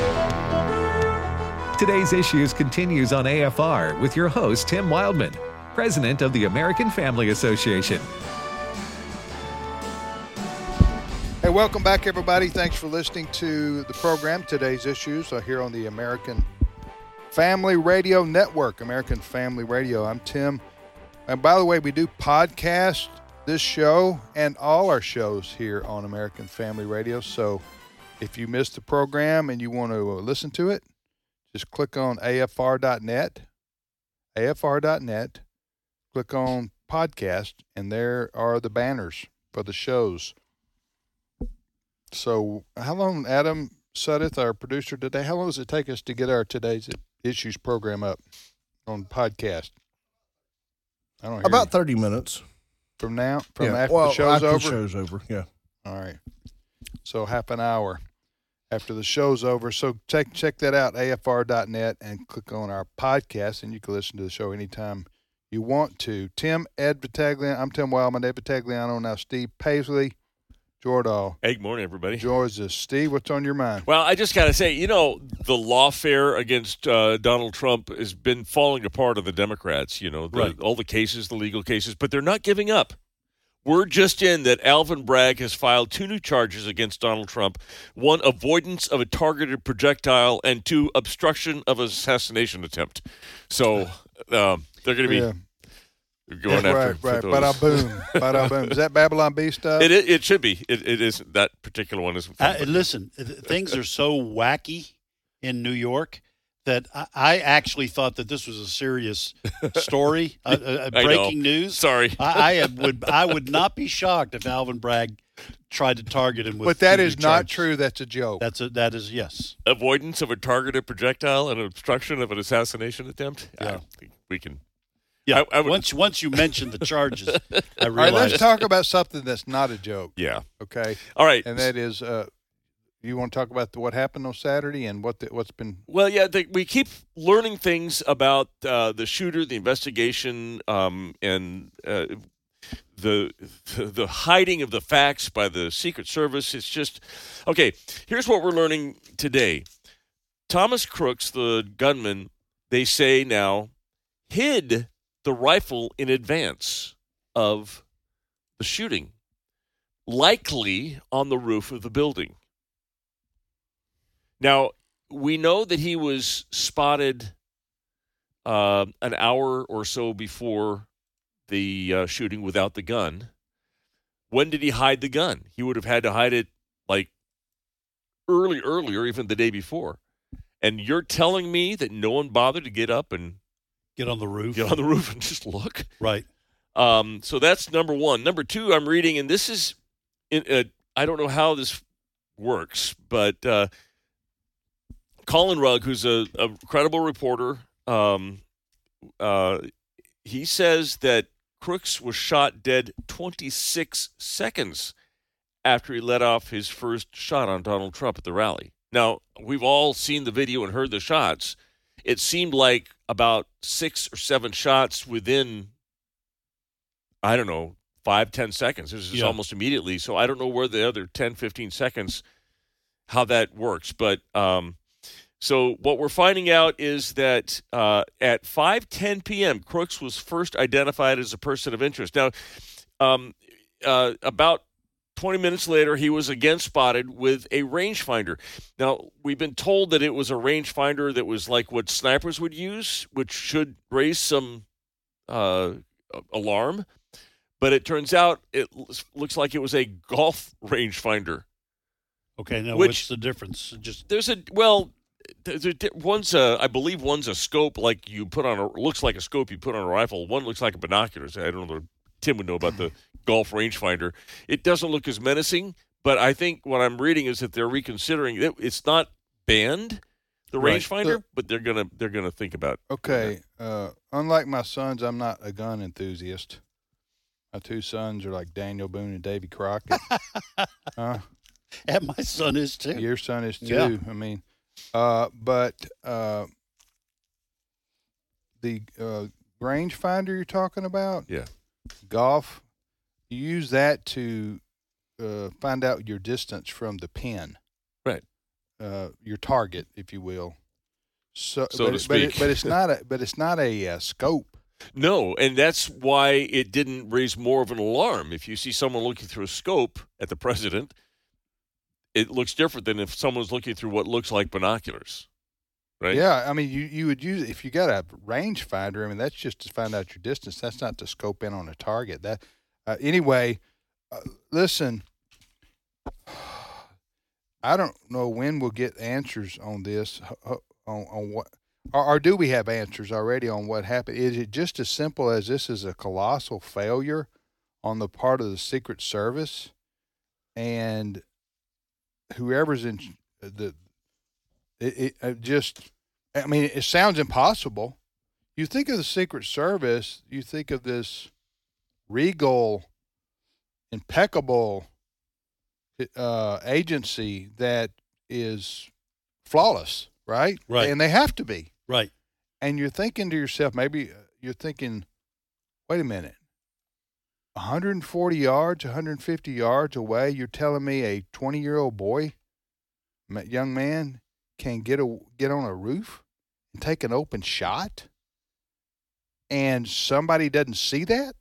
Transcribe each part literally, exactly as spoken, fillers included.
Today's Issues continues on A F R with your host, Tim Wildman, President of the American Family Association. Hey, welcome back, everybody. Thanks for listening to the program. Today's Issues are here on the American Family Radio Network, American Family Radio. I'm Tim. And by the way, we do podcast this show and all our shows here on American Family Radio. So if you missed the program and you want to listen to it, just click on A F R dot net, A F R dot net, click on podcast, and there are the banners for the shows. So how long, Adam Sudduth, our producer today, how long does it take us to get our Today's Issues program up on podcast? I don't hear About you. thirty minutes. From now? From yeah. after well, the show's after over? the show's over, yeah. All right. So half an hour after the show's over. So check check that out, A F R dot net, and click on our podcast, and you can listen to the show anytime you want to. Tim, Ed Vitagliano, I'm Tim Wildman, Ed Vitagliano, now Steve Paisley, Jordahl. Hey, good morning, everybody. Georgia. Steve, what's on your mind? Well, I just got to say, you know, the lawfare against uh, Donald Trump has been falling apart on the Democrats, you know, the, right. all the cases, the legal cases, but they're not giving up. We're just in that Alvin Bragg has filed two new charges against Donald Trump, one avoidance of a targeted projectile and two obstruction of an assassination attempt. So um, they're going to be yeah. going yeah, after right, right. those. Bada boom, bada boom. Is that Babylon B stuff? It, it, it should be. It, it is. That particular one is. I, listen, things are so wacky in New York that I, I actually thought that this was a serious story, uh, uh, breaking news. Sorry, I, I would I would not be shocked if Alvin Bragg tried to target him with. But that two is new not charges. true. That's a joke. That's a that is yes. Avoidance of a targeted projectile and obstruction of an assassination attempt. Yeah. I think we can. Yeah. I, I would, once once you mentioned the charges, I All right, realized. let's talk about something that's not a joke. Yeah. Okay. All right. And that is, uh, you want to talk about the, what happened on Saturday and what the, what's been. Well, yeah, the, we keep learning things about uh, the shooter, the investigation, um, and uh, the the hiding of the facts by the Secret Service. It's just okay. Here's what we're learning today: Thomas Crooks, the gunman, they say now, hid the rifle in advance of the shooting, likely on the roof of the building. Now, we know that he was spotted uh, an hour or so before the uh, shooting without the gun. When did he hide the gun? He would have had to hide it like early, earlier, even the day before. And you're telling me that no one bothered to get up and get on the roof, get on the roof and just look? Right. Um, so that's number one. Number two, I'm reading, and this is, in, uh, I don't know how this works, but uh, Colin Rugg, who's a, a credible reporter, um, uh, he says that Crooks was shot dead twenty-six seconds after he let off his first shot on Donald Trump at the rally. Now, we've all seen the video and heard the shots. It seemed like about six or seven shots within, I don't know, five, ten seconds. This is Yeah. almost immediately. So I don't know where the other ten, fifteen seconds, how that works. But um, so what we're finding out is that uh, at five ten p.m., Crooks was first identified as a person of interest. Now, um, uh, about twenty minutes later, he was again spotted with a rangefinder. Now, we've been told that it was a rangefinder that was like what snipers would use, which should raise some uh, alarm. But it turns out it looks like it was a golf rangefinder. Okay, now Which- what's the difference? Just There's a, well, there's a, one's a, I believe one's a scope like you put on a, looks like a scope you put on a rifle. One looks like a binoculars. I don't know, Tim would know about the golf rangefinder. It doesn't look as menacing, but I think what I'm reading is that they're reconsidering it. It's not banned, the Right. rangefinder, Look- but they're gonna they're gonna think about. Okay. Uh, unlike my sons, I'm not a gun enthusiast. My two sons are like Daniel Boone and Davy Crockett. uh, and my son is too. your son is too. Yeah. I mean, uh, but uh, the uh, rangefinder you're talking about, Yeah. golf, you use that to uh, find out your distance from the pin. Right. uh, your target, if you will. So, So but, to it- speak. But, it, but it's not a but it's not a uh, scope. No, and that's why it didn't raise more of an alarm. If you see someone looking through a scope at the president, it looks different than if someone's looking through what looks like binoculars, right? Yeah, I mean, you, you would use if you got a range finder. I mean, that's just to find out your distance. That's not to scope in on a target. That uh, anyway. Uh, listen, I don't know when we'll get answers on this. On, on what, or, or do we have answers already on what happened? Is it just as simple as this is a colossal failure on the part of the Secret Service and whoever's in the? It, it, it just, I mean, it sounds impossible. You think of the Secret Service, you think of this regal, impeccable uh, agency that is flawless, right? Right. And they have to be. Right. And you're thinking to yourself, maybe you're thinking, wait a minute, one hundred forty yards, one hundred fifty yards away, you're telling me a twenty-year-old boy, young man, can get a get on a roof and take an open shot, and somebody doesn't see that?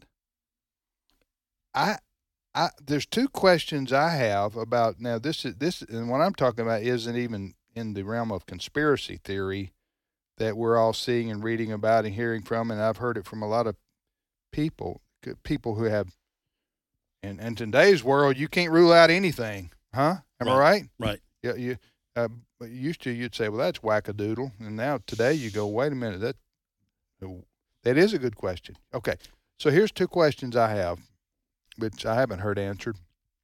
I, I there's two questions I have about now. This is this, and what I'm talking about isn't even in the realm of conspiracy theory that we're all seeing and reading about and hearing from, and I've heard it from a lot of people, people who have. In, in today's world, you can't rule out anything, huh? Am right. I right? Right. Yeah, you. Uh, but used to, you'd say, well, that's wackadoodle. And now today you go, wait a minute, that that is a good question. Okay, so here's two questions I have, which I haven't heard answered.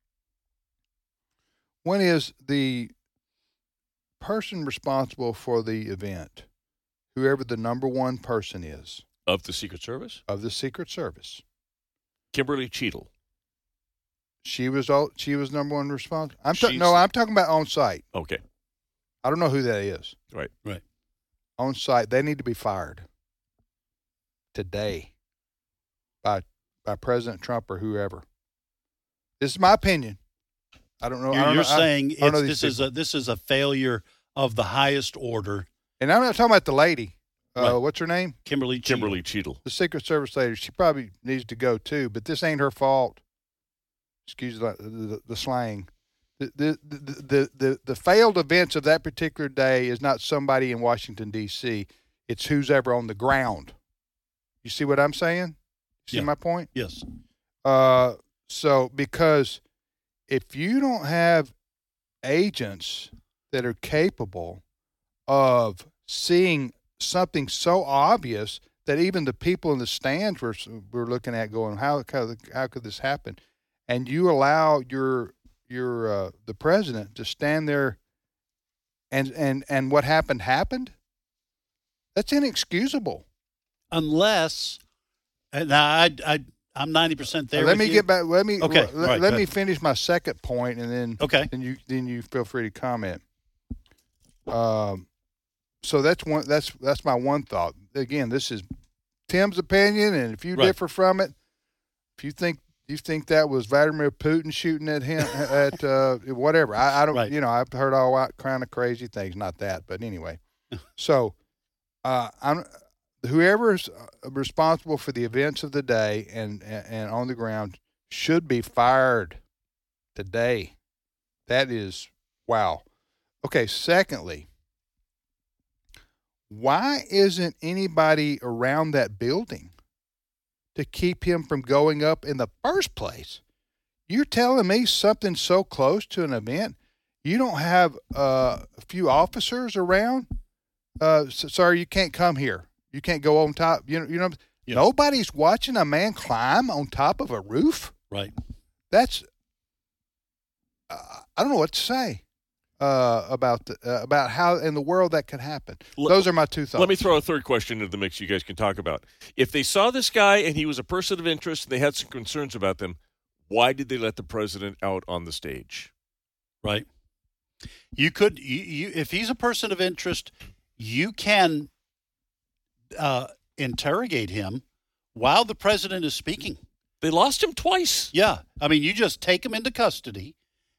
One is the person responsible for the event, whoever the number one person is. Of the Secret Service? Of the Secret Service. Kimberly Cheadle. She was all, she was number one responsible? I'm ta- She's- No, I'm talking about on site. Okay. I don't know who that is. Right. Right. On site, they need to be fired today by by President Trump or whoever. This is my opinion. I don't know. You're, I don't you're know, I- saying I don't know it's, these this is a this is a failure of the highest order. and I'm not talking about the lady. Uh, Right. What's her name? Kimberly Cheadle. Kimberly Cheadle. The Secret Service lady. She probably needs to go too. But this ain't her fault. Excuse the the, the slang. The the, the the the the failed events of that particular day is not somebody in Washington D C. It's who's ever on the ground. You see what I'm saying? See Yeah. my point? Yes. Uh, so because if you don't have agents that are capable of seeing something so obvious that even the people in the stands were were looking at, going, how how, how could this happen? And you allow your your uh, the president to stand there, and and and what happened happened. That's inexcusable. Unless, and I, I, I'm ninety percent there. let with me you. get back. Let me Okay, Let, all right, let go me ahead. finish my second point, and then Okay. then you then you feel free to comment. Um, so that's one. That's that's my one thought. Again, this is Tim's opinion, and if you Right. differ from it, if you think you think that was Vladimir Putin shooting at him at uh, whatever, I, I don't. Right. You know, I've heard all kind of crazy things. Not that, but anyway. So, uh, I'm whoever is responsible for the events of the day and, and and on the ground should be fired today. That is wow. Okay. Secondly, why isn't anybody around that building to keep him from going up in the first place? You're telling me something so close to an event, you don't have uh, a few officers around? Uh, so, sorry, you can't come here. You can't go on top. You know, you know. Yeah. Nobody's watching a man climb on top of a roof. Right. That's uh, I don't know what to say uh, about the, uh, about how in the world that could happen. Let- Those are my two thoughts. Let me throw a third question into the mix you guys can talk about. If they saw this guy and he was a person of interest and they had some concerns about them, why did they let the president out on the stage? Right. You could, you, you if he's a person of interest, you can uh, interrogate him while the president is speaking. They lost him twice. Yeah. I mean, you just take him into custody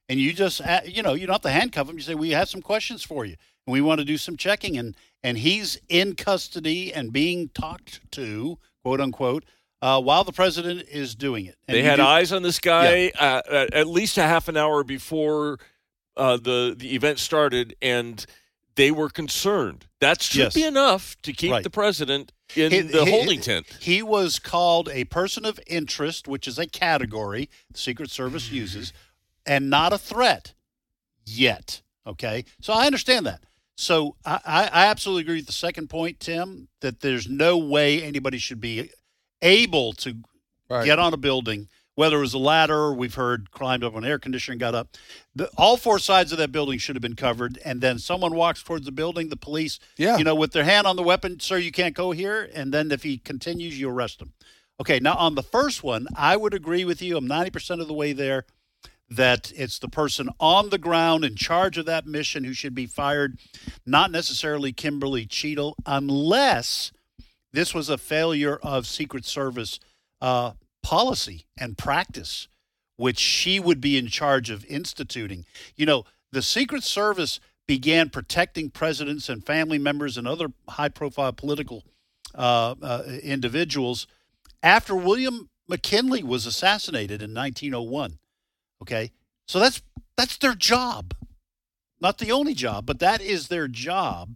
and you just, uh, you know, you don't have to handcuff him. You say, we have some questions for you, and we want to do some checking. And, and he's in custody and being talked to, quote unquote, uh, while the president is doing it. And they had do, eyes on this guy yeah. uh, at least a half an hour before uh, the, the event started, and they were concerned. That should yes. be enough to keep right. the president in he, the he, holding tent. He was called a person of interest, which is a category the Secret Service uses, and not a threat yet. Okay? So I understand that. So I, I absolutely agree with the second point, Tim, that there's no way anybody should be able to right. get on a building, whether it was a ladder, we've heard climbed up on air conditioning, got up. The, all four sides of that building should have been covered, and then someone walks towards the building, the police, yeah. you know, with their hand on the weapon, sir, you can't go here, and then if he continues, you arrest him. Okay, now on the first one, I would agree with you. I'm ninety percent of the way there, that it's the person on the ground in charge of that mission who should be fired, not necessarily Kimberly Cheadle, unless this was a failure of Secret Service uh, policy and practice, which she would be in charge of instituting. You know, the Secret Service began protecting presidents and family members and other high-profile political uh, uh, individuals after William McKinley was assassinated in nineteen oh one. Okay, so that's that's their job, not the only job, but that is their job,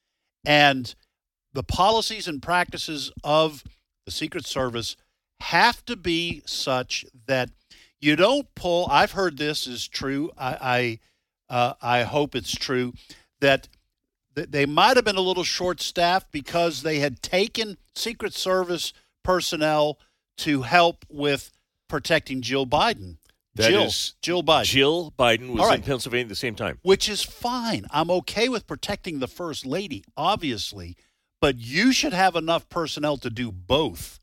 and the policies and practices of the Secret Service have to be such that you don't pull. I've heard this is true. I I, uh, I hope it's true that th- they might have been a little short-staffed because they had taken Secret Service personnel to help with protecting Jill Biden. That Jill, is, Jill Biden. Jill Biden was All right. in Pennsylvania at the same time. Which is fine. I'm okay with protecting the First Lady, obviously, but you should have enough personnel to do both.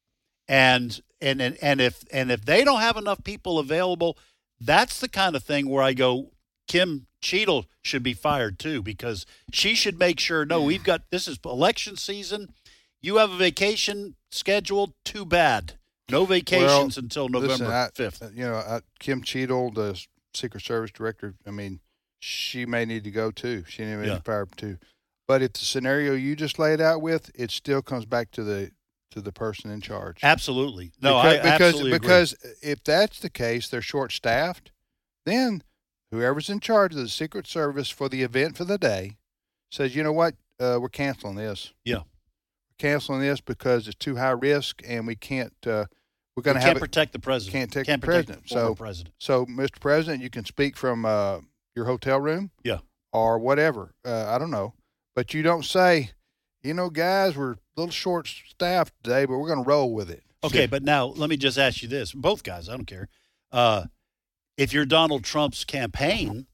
And and and, and if and if they don't have enough people available, that's the kind of thing where I go, Kim Cheadle should be fired too, because she should make sure, no, we've got, this is election season. You have a vacation scheduled, too bad. No vacations well, until November listen, I, fifth. You know, I, Kim Cheadle, the Secret Service director, I mean, she may need to go too. She may need Yeah. to fire too. But if the scenario you just laid out with, it still comes back to the to the person in charge. Absolutely. No, because, I because, absolutely agree. because if that's the case, they're short staffed, then whoever's in charge of the Secret Service for the event for the day says, you know what, uh, we're canceling this. Yeah. We're canceling this because it's too high risk and we can't uh, we're going We to have can't it, protect the president. can't take can't the protect president. the former So president. So, Mister President, you can speak from uh, your hotel room, Yeah. or whatever. Uh, I don't know, but you don't say, you know, guys, we're a little short staffed today, but we're going to roll with it. Okay, Yeah. but now let me just ask you this. Both guys, I don't care. Uh, if you're Donald Trump's campaign,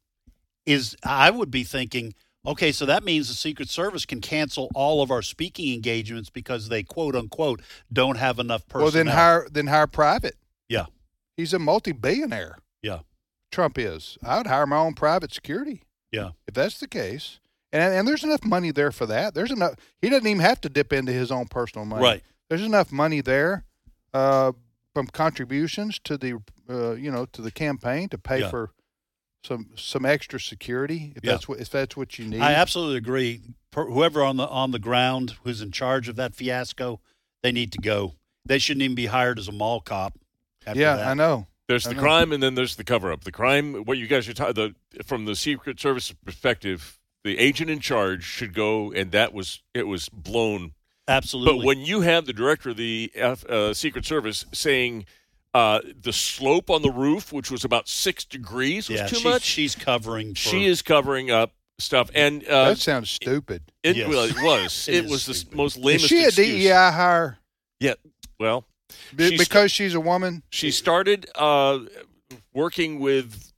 is I would be thinking, okay, so that means the Secret Service can cancel all of our speaking engagements because they, quote unquote, don't have enough personnel. Well, then hire then hire private. Yeah. He's a multi-billionaire. Yeah. Trump is. I would hire my own private security. Yeah. If that's the case. And and there's enough money there for that. There's enough. He doesn't even have to dip into his own personal money. Right. There's enough money there uh, from contributions to the uh, you know to the campaign to pay Yeah. for some some extra security if Yeah. that's what if that's what you need. I absolutely agree. Per, whoever on the on the ground who's in charge of that fiasco, they need to go. They shouldn't even be hired as a mall cop. After yeah, that. I know. There's I the know. crime, and then there's the cover-up. The crime, what you guys are talking, the from the Secret Service perspective, the agent in charge should go, and that was it was blown. Absolutely. But when you have the director of the F, uh, Secret Service saying uh, the slope on the roof, which was about six degrees, was yeah, too she's, much, she's covering. For, she is covering up stuff, and uh, That sounds stupid. it, Yes. well, it was It it is was the stupid. most Is lamest she a excuse. D E I hire Yeah, well, Be- She's- because she's a woman? she started uh, working with.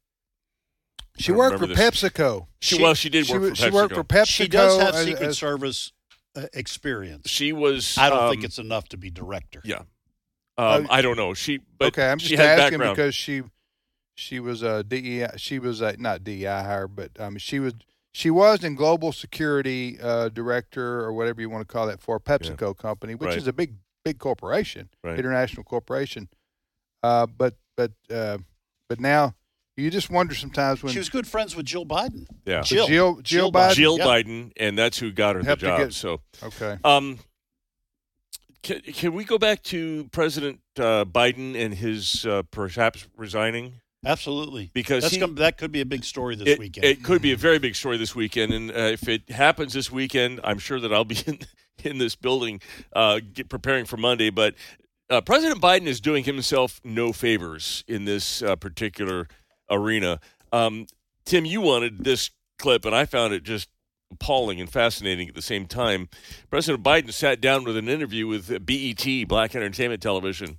She I don't worked for remember this. PepsiCo. She, well, she did She, work wa- for she PepsiCo. worked for PepsiCo. She does have as- Secret as- Service uh, experience. She was. I don't um, think it's enough to be director. Yeah. Um, Uh, I don't know. She, but okay, I'm she just had asking background. because she she was a D E I. She was a not D E I hire, but um, she was she was in global security uh, director or whatever you want to call that for a PepsiCo company, which Right. is a big big corporation, Right. international corporation. Uh, but but uh, but now you just wonder sometimes when She was good friends with Jill Biden. Yeah. Jill. Jill, Jill Biden. Jill Yep. Biden, and that's who got her the Helped to job. get- so, Okay. um, can, can we go back to President uh, Biden and his uh, perhaps resigning? Absolutely. Because That's he- gonna, that could be a big story this It, weekend. it could be a very big story this weekend, and uh, if it happens this weekend, I'm sure that I'll be in, in this building uh, get, preparing for Monday. But uh, President Biden is doing himself no favors in this uh, particular arena. Um, Tim, you wanted this clip, and I found it just appalling and fascinating at the same time. President Biden sat down with an interview with B E T, Black Entertainment Television,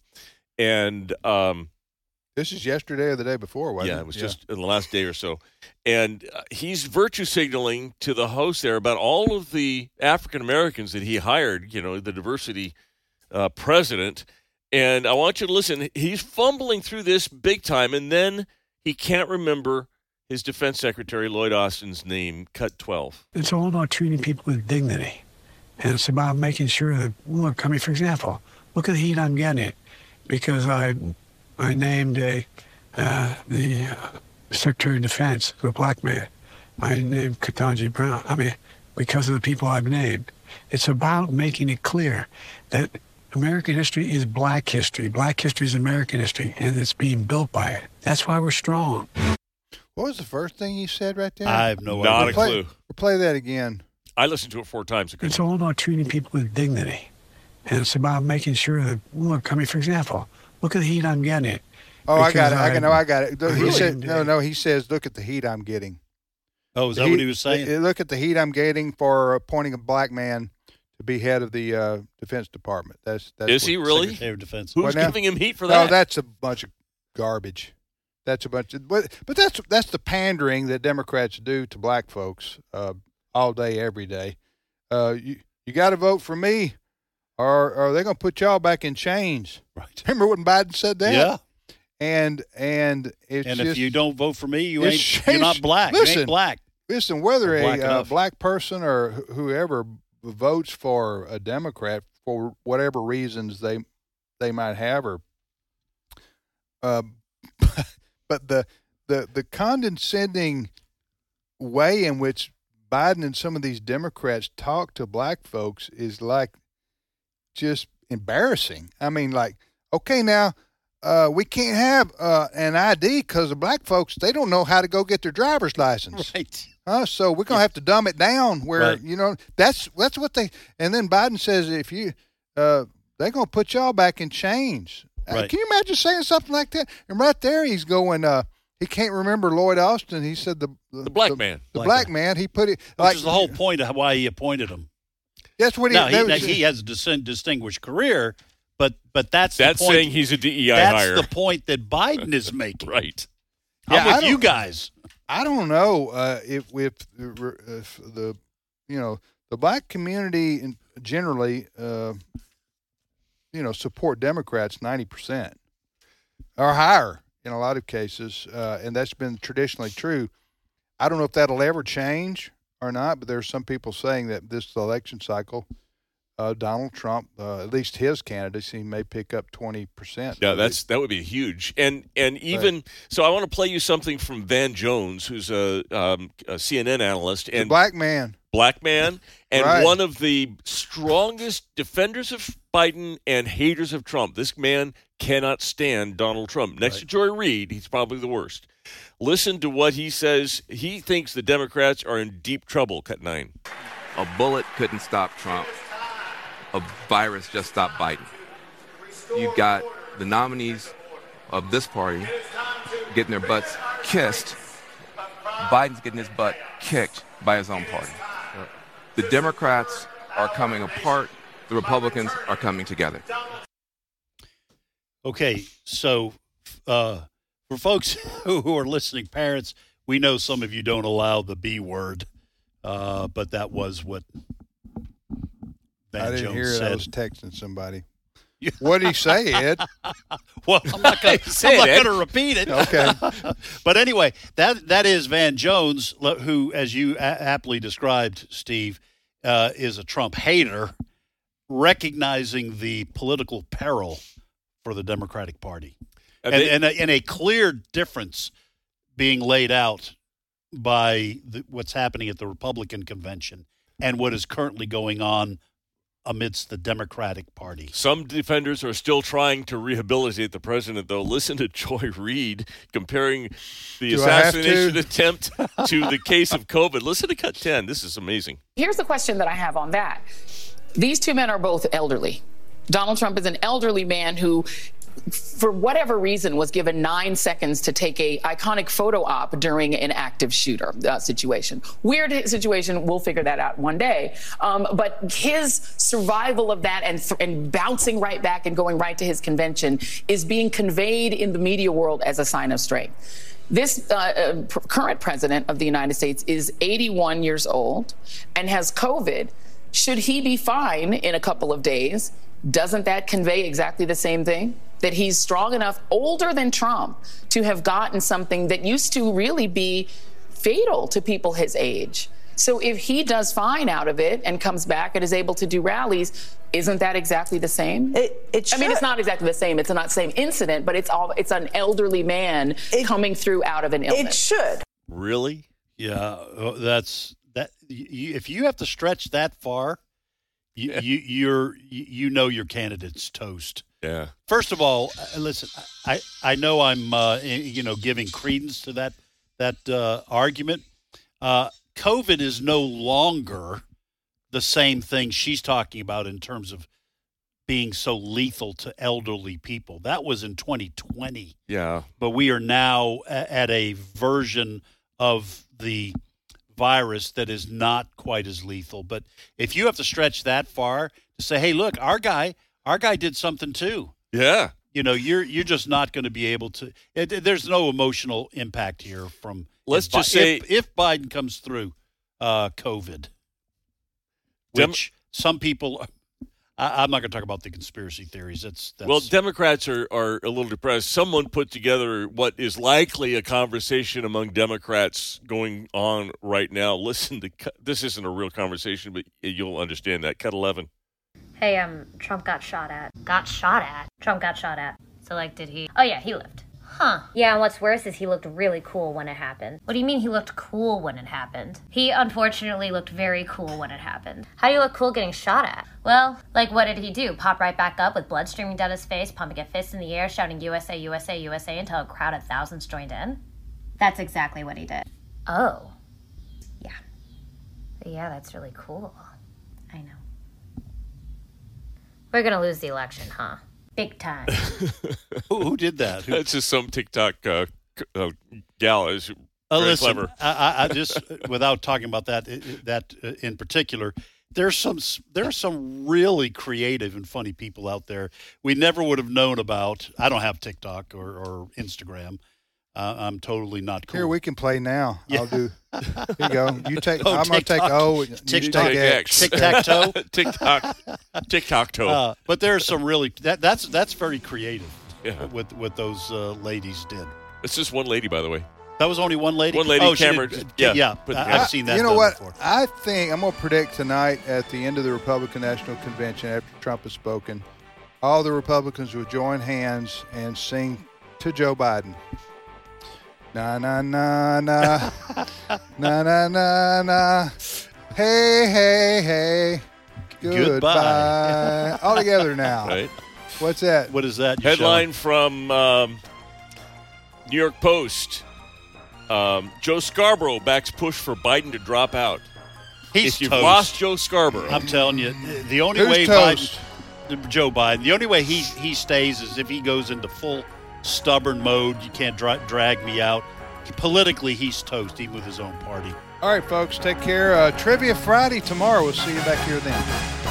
and um, This is yesterday or the day before, wasn't it? yeah, it was just in the last day or so. And uh, he's virtue signaling to the host there about all of the African Americans that he hired, you know, the diversity uh, president. And I want you to listen. He's fumbling through this big time, and then he can't remember his defense secretary, Lloyd Austin's name, cut twelve. It's all about treating people with dignity. And it's about making sure that, look, I mean, for example, look at the heat I'm getting because I I named a, uh, the uh, Secretary of Defense, a black man. I named Ketanji Brown. I mean, because of the people I've named. It's about making it clear that American history is black history. Black history is American history, and it's being built by it. That's why we're strong. What was the first thing you said right there? I have no Not idea. a play, clue. Play that again. I listened to it four times. I couldn't- It's all about treating people with dignity. And it's about making sure that, look, I mean, for example, look at the heat I'm getting. Oh, I got Because it. I, I- know. I got it. He really said, did. no, no. He says, look at the heat I'm getting. Oh, is The that what heat- he was saying? uh, Look at the heat I'm getting for appointing a black man to be head of the uh, Defense Department. That's, that's Is what- he really? Secretary of Defense. Who's What now? giving him heat for No, that? that's a bunch of garbage. That's a bunch of, but but that's that's the pandering that Democrats do to black folks uh, all day, every day. Uh, you you got to vote for me, or or they're gonna put y'all back in chains. Right. Remember when Biden said that? Yeah. And and it's And just, if you don't vote for me, you it's ain't. changed- You're not black. you Listen. ain't black. listen, whether Or a black uh, enough. black person or wh- whoever votes for a Democrat for whatever reasons they they might have, or uh, but the the the condescending way in which Biden and some of these Democrats talk to black folks is like just embarrassing. I mean, like, okay, now uh, we can't have uh, an I D because the black folks, they don't know how to go get their driver's license. Right. Uh, so we're gonna have to dumb it down. Where Right. you know that's that's what they. And then Biden says if you, uh, they're gonna put y'all back in chains. Uh, Right. can you imagine saying something like that? And right there, he's going. Uh, he can't remember Lloyd Austin. He said the The black man. The Black black man. He put it Which like is the whole point of why he appointed him. That's what he. Now, he, that now, was- he has a dis- distinguished career, but but that's That's the point. saying he's a D E I that's hire. the point that Biden is making. Right. Yeah, I'm I with you don't- guys. I don't know uh, if if, if the you know the black community in, generally uh, you know support Democrats ninety percent or higher in a lot of cases, uh, and that's been traditionally true. I don't know if that'll ever change or not, but there's some people saying that this election cycle, uh, Donald Trump, uh, at least his candidacy, may pick up twenty percent. Yeah, that's that would be huge, and and even so, I want to play you something from Van Jones, who's a, um, a C N N analyst the and black man. black man, and Right. one of the strongest defenders of Biden and haters of Trump. This man cannot stand Donald Trump. Next to Joy Reid, he's probably the worst. Listen to what he says. He thinks the Democrats are in deep trouble. Cut nine. A bullet couldn't stop Trump. A virus just stopped Biden. You've got the nominees of this party getting their butts kissed. Biden's getting his butt kicked by his own party. The Democrats are coming apart. The Republicans are coming together. Okay, so uh, for folks who are listening, parents, we know some of you don't allow the B word, uh, but that was what Van I didn't Jones hear it. said. I was texting somebody. What did he say, Ed? Well, I'm not going Say it, Ed. to repeat it. Okay. But anyway, that that is Van Jones, who, as you a- aptly described, Steve, uh, is a Trump hater, recognizing the political peril for the Democratic Party, And and, they- and, a, and a clear difference being laid out by the, what's happening at the Republican convention and what is currently going on amidst the Democratic Party. Some defenders are still trying to rehabilitate the president, though. Listen to Joy Reid comparing the Do I have assassination to? attempt to the case of COVID. Listen to cut ten. This is amazing. Here's the question that I have on that. These two men are both elderly. Donald Trump is an elderly man who, for whatever reason, was given nine seconds to take a iconic photo op during an active shooter uh, situation. Weird situation. We'll figure that out one day. Um, but his survival of that and, th- and bouncing right back and going right to his convention is being conveyed in the media world as a sign of strength. This uh, uh, pr- current president of the United States is eighty-one years old and has COVID. Should he be fine in a couple of days? Doesn't that convey exactly the same thing? That he's strong enough, older than Trump, to have gotten something that used to really be fatal to people his age. So if he does fine out of it and comes back and is able to do rallies, isn't that exactly the same? It, it I mean, it's not exactly the same. It's not the same incident, but it's all it's an elderly man it, coming through out of an illness. It should. Really? Yeah, that's that. You, if you have to stretch that far, you, Yeah. you you're you, you know your candidate's toast. Yeah. First of all, uh, listen, I, I know I'm uh, you know giving credence to that that uh, argument. Uh, COVID is no longer the same thing she's talking about in terms of being so lethal to elderly people. That was in twenty twenty. Yeah. But we are now a- at a version of the virus that is not quite as lethal. But if you have to stretch that far to say, hey, look, our guy, our guy did something too. Yeah. You know, you're you're just not going to be able to. It, there's no emotional impact here from. Let's if, Bi- just say- if, if Biden comes through uh, COVID, Dem- which some people. I, I'm not going to talk about the conspiracy theories. That's, that's Well, Democrats are, are a little depressed. Someone put together what is likely a conversation among Democrats going on right now. Listen to cut- this isn't a real conversation, but you'll understand that. Cut eleven. Hey, um, Trump got shot at. Got shot at? Trump got shot at. So, like, did he? Oh, yeah, he lived. Huh. Yeah, and what's worse is he looked really cool when it happened. What do you mean he looked cool when it happened? He unfortunately looked very cool when it happened. How do you look cool getting shot at? Well, like, what did he do? Pop right back up with blood streaming down his face, pumping a fist in the air, shouting U S A, U S A, U S A until a crowd of thousands joined in? That's exactly what he did. Oh. Yeah. Yeah, that's really cool. I know. We're gonna lose the election, huh? Big time. who, who did that? Who, That's just some TikTok uh, uh, gal. Is Uh, very listen, clever. I, I, I just without talking about that that in particular, there's some there are some really creative and funny people out there we never would have known about. I don't have TikTok or, or Instagram. Uh, I'm totally not cool. Here, we can play now. Yeah. I'll do. Here you go. You take. Oh, I'm going to take TikTok. O. and you TikTok. take X. Tic tac toe. TikTok. TikTok toe. Uh, but there's some really that that's that's very creative. Yeah. What what those uh, ladies did. It's just one lady, by the way. That was only one lady. One lady, Oh, she Cameron, did- yeah, yeah. put the I, camera. I've seen that. You know done what? Before. I think I'm going to predict tonight at the end of the Republican National Convention after Trump has spoken, all the Republicans will join hands and sing to Joe Biden. Na na na na na na na na. Hey hey hey. Goodbye. Goodbye. All together now. Right. What's that? What is that? you Headline from um, New York Post. Um, Joe Scarborough backs push for Biden to drop out. showing? He's if you've toast. lost Joe Scarborough, I'm telling you, the only Who's way toast? Biden, Joe Biden, the only way he he stays is if he goes into full stubborn mode. You can't dra- drag me out. Politically, he's toast, even with his own party. All right, folks, take care. Uh, Trivia Friday tomorrow. We'll see you back here then.